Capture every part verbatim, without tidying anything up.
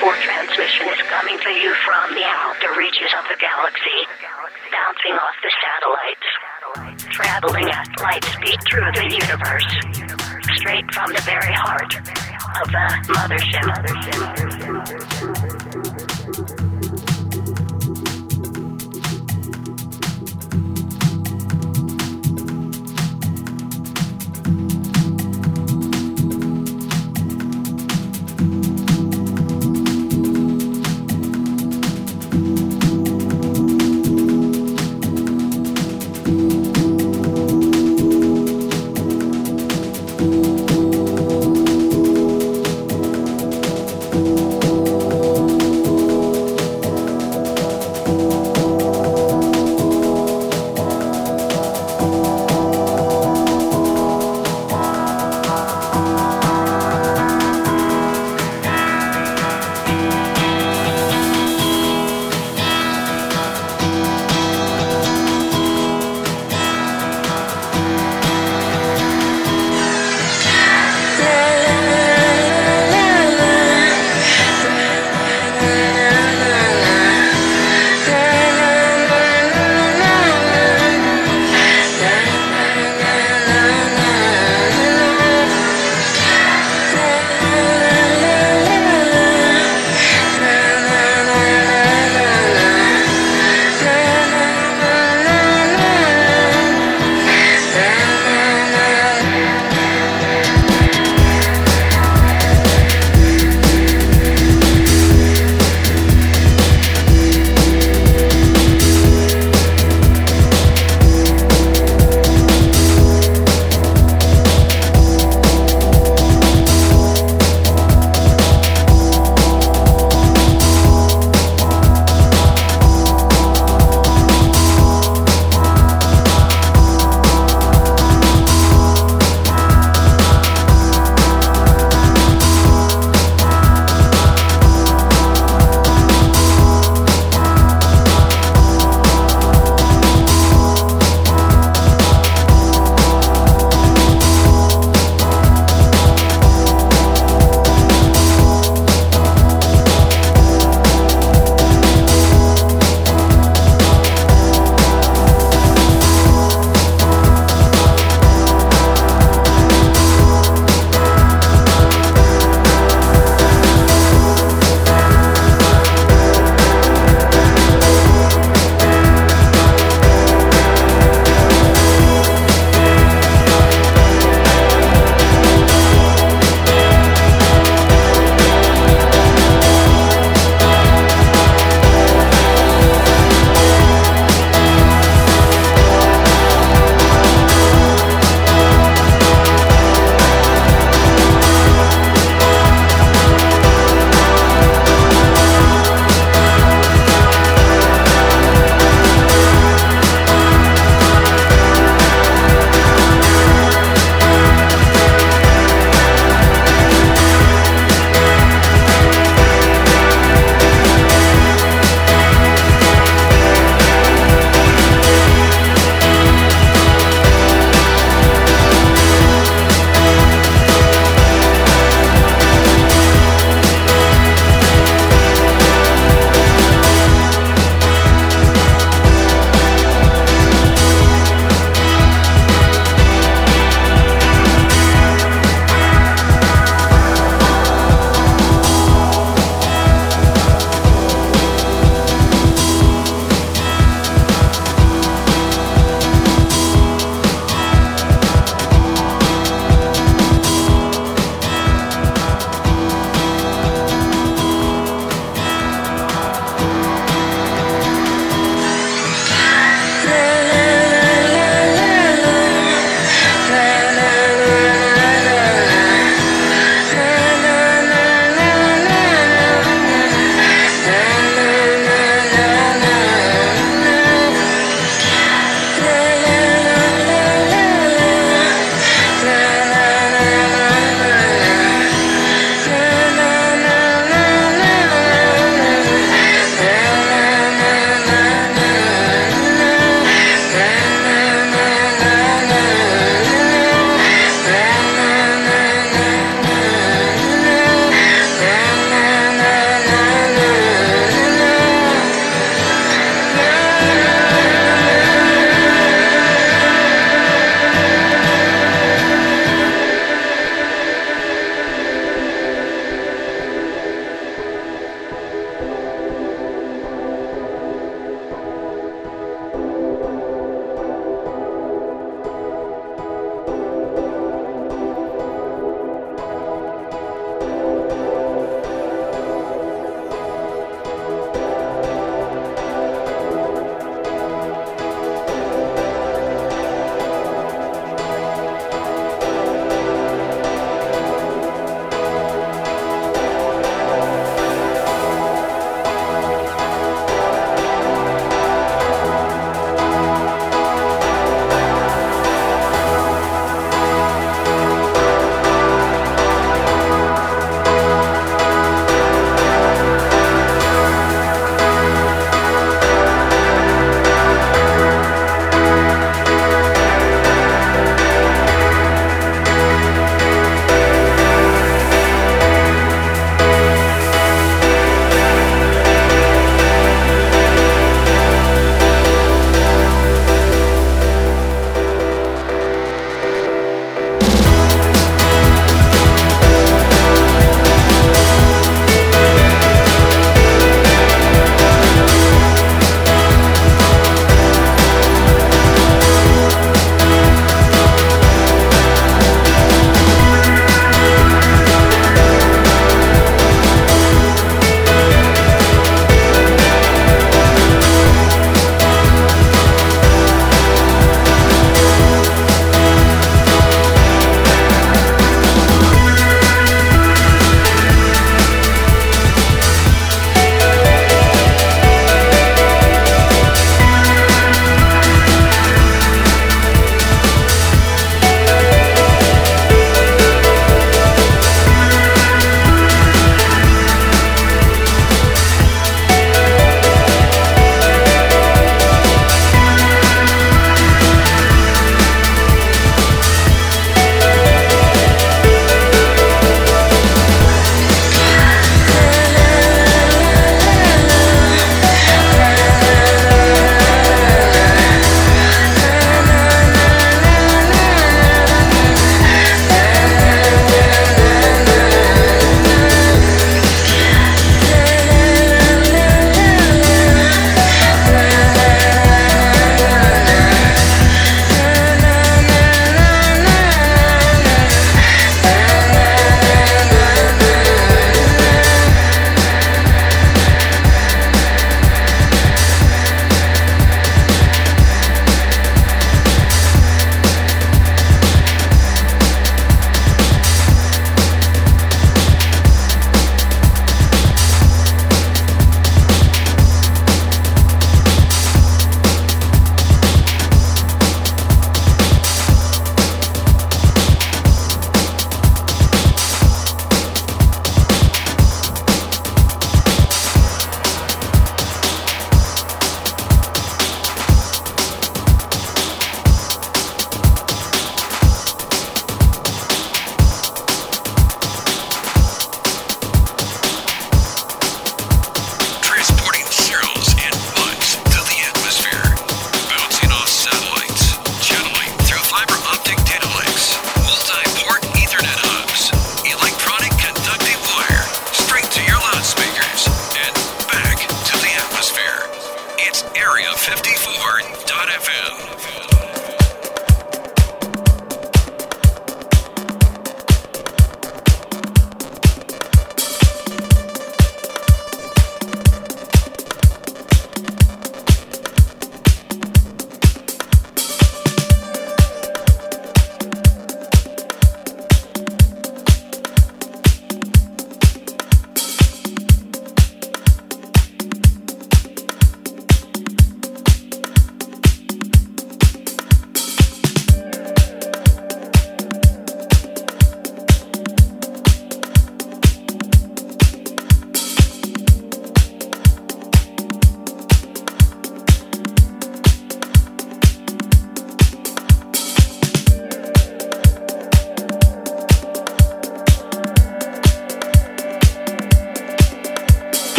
four transmission is coming to you from the outer reaches of the galaxy, bouncing off the satellites, traveling at light speed through the universe, straight from the very heart of the mothership.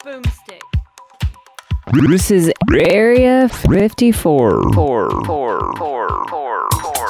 boomstick. This is Area fifty-four. Four, four, four, four, four, four.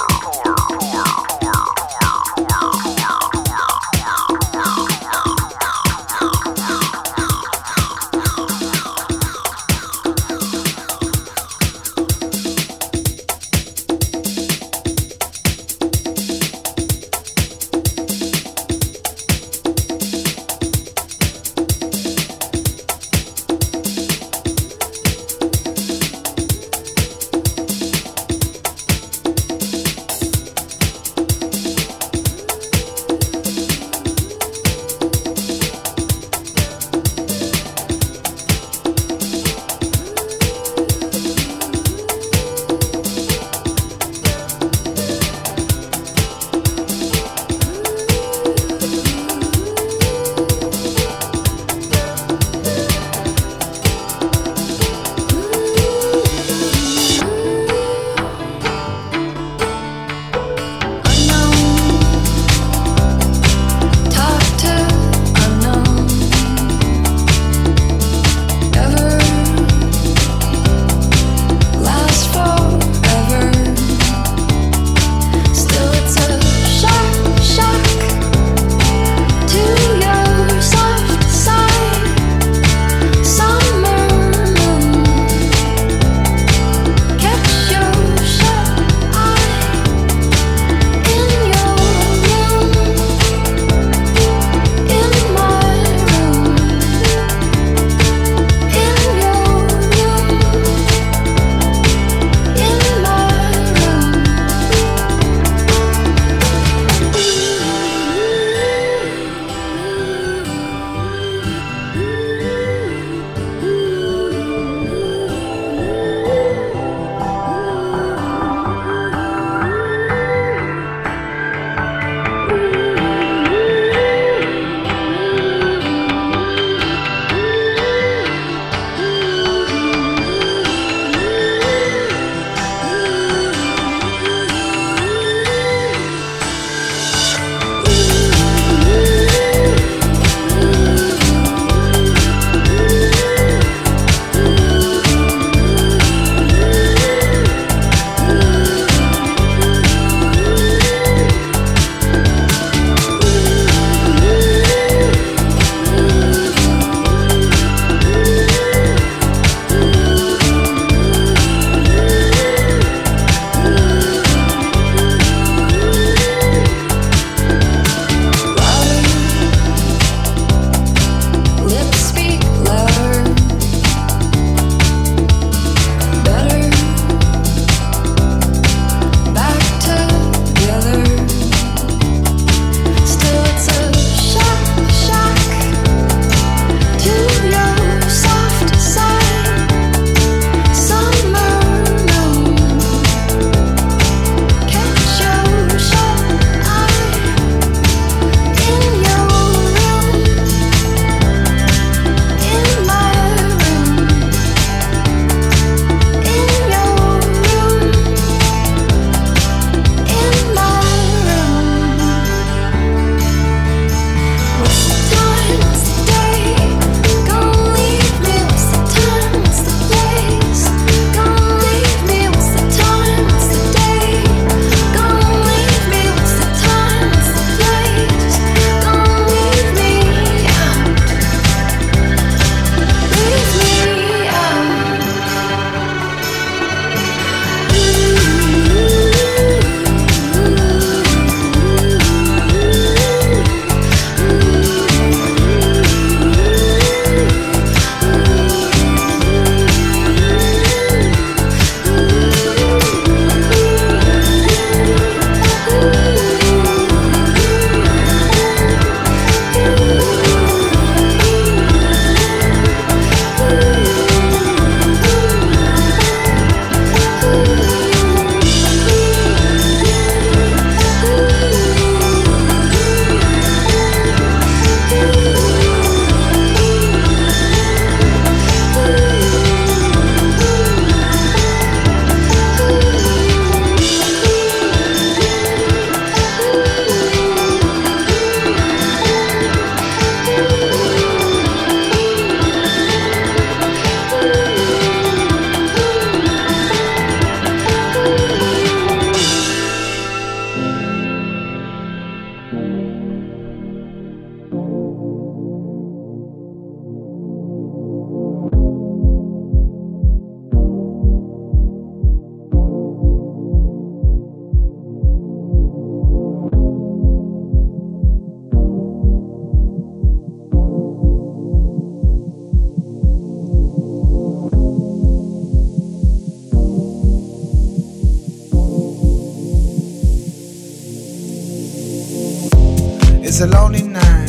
It's a lonely night.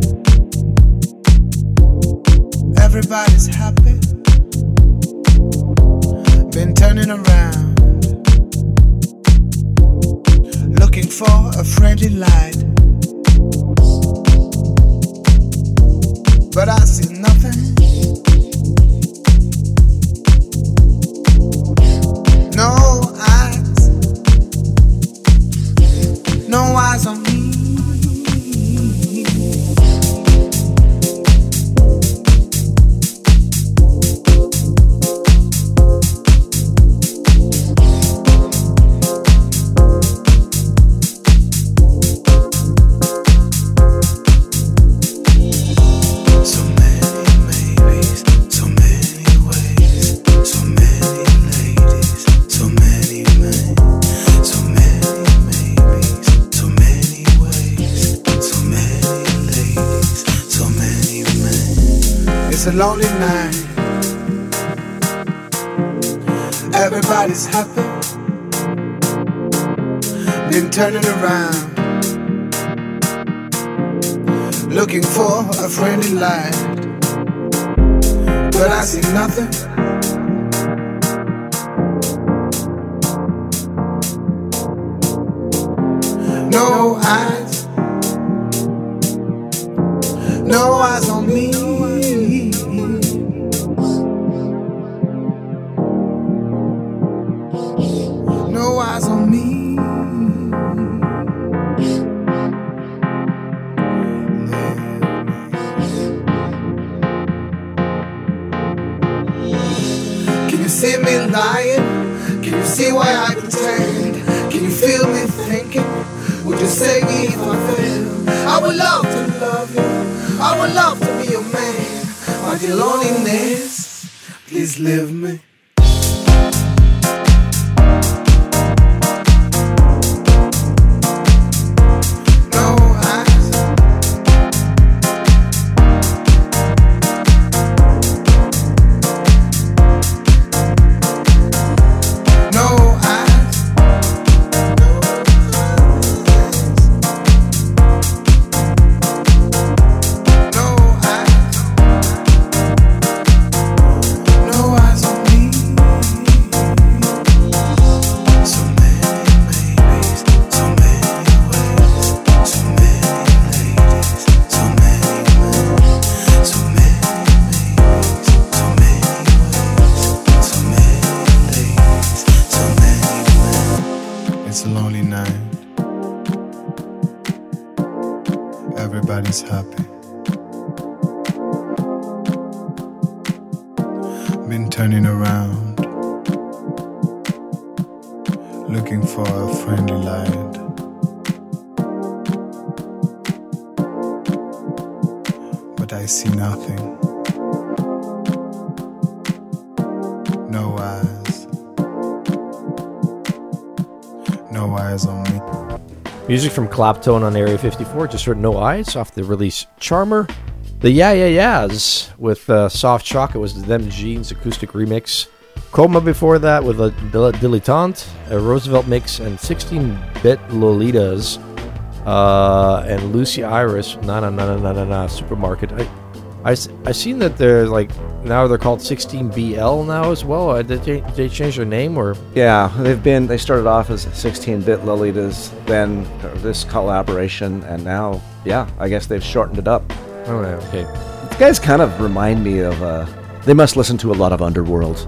Everybody's happy. Been turning around, looking for a friendly light, but I see nothing. No eyes, no eyes on me. It's a lonely night. Everybody's happy. Been turning around, looking for a friendly light, but I see nothing. No eyes, no eyes on me. No eyes on me. Can you see me lying? Can you see why I pretend? Can you feel me thinking? Would you say me if I fail? I would love to love you. I would love to be your man. My dear loneliness, please leave me. It's a lonely night. Everybody's happy. Been turning around, looking for a friendly light, but I see nothing. No eyes. No eyes on me. Music from Claptone on Area fifty-four. Just heard No Eyes off the release Charmer. The Yeah Yeah Yeahs with uh, Soft Chocolate was the Them Jeans acoustic remix. Coma before that with a Dilettante, a Roosevelt mix, and sixteen-bit Lolitas, uh, and Lucy Iris, Na Na Na Na Na Na Na Supermarket. I, I, I seen that they're like, now they're called sixteen B L now as well. Uh, Did they, did they change their name or? Yeah, they've been, they started off as sixteen-bit Lolitas, then this collaboration, and now, yeah, I guess they've shortened it up. Oh, yeah, okay. These guys kind of remind me of, uh, they must listen to a lot of Underworld.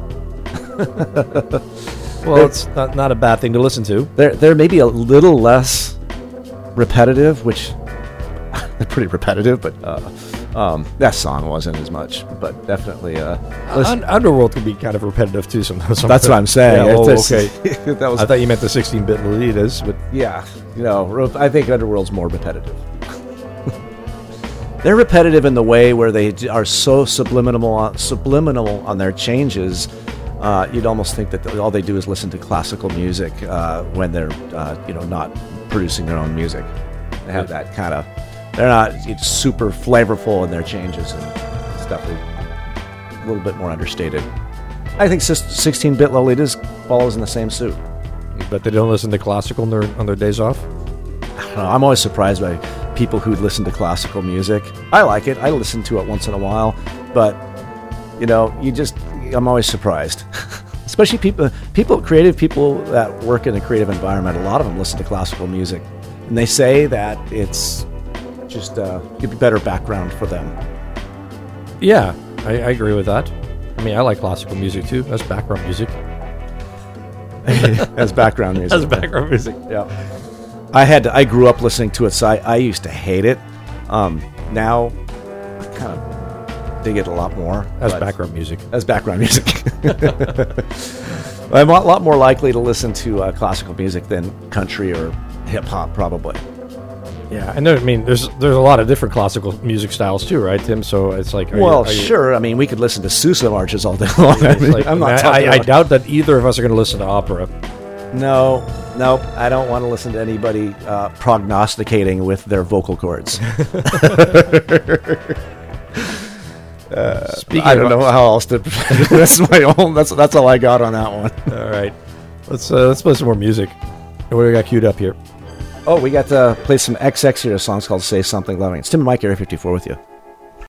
Well, they're, it's not, not a bad thing to listen to. They're, they're maybe a little less repetitive, which, they're pretty repetitive, but uh, um, that song wasn't as much, but definitely... Uh, Un- Underworld can be kind of repetitive too sometimes. That's what I'm saying. Yeah, oh, it's, okay. that was, I thought you meant the sixteen-bit Lolitas, but... Yeah, you know, I think Underworld's more repetitive. They're repetitive in the way where they are so subliminal on, subliminal on their changes. Uh, you'd almost think that all they do is listen to classical music uh, when they're, uh, you know, not producing their own music. They have that kind of. They're not it's super flavorful in their changes and stuff. A little bit more understated. I think sixteen-bit Lolitas follows in the same suit. But they don't listen to classical on their on their days off. I don't know, I'm always surprised by people who listen to classical music. I like it. I listen to it once in a while, but you know, you just I'm always surprised. Especially people, people, creative people that work in a creative environment. A lot of them listen to classical music, and they say that it's just uh, a better background for them. Yeah, I, I agree with that. I mean, I like classical music too. That's background music. As background music. As background music. Yeah. I had to, I grew up listening to it, so I, I used to hate it. Um, now I kind of dig it a lot more As background music. As background music. I'm a lot more likely to listen to uh, classical music than country or hip hop, probably. Yeah, and there, I mean, there's there's a lot of different classical music styles too, right, Tim? So it's like, are well, you, are you, sure. I mean, we could listen to Sousa marches all day long. I mean, like, I'm not. I, talking I, I about- doubt that either of us are going to listen to opera. No, no, I don't want to listen to anybody uh, prognosticating with their vocal cords. uh, Speaking I don't of- know how else to. That's my own. That's that's all I got on that one. All right, let's uh, let's play some more music. What do we got queued up here? Oh, we got to play some X X here. A song's called "Say Something Loving." It's Tim and Mike, Area fifty-four with you.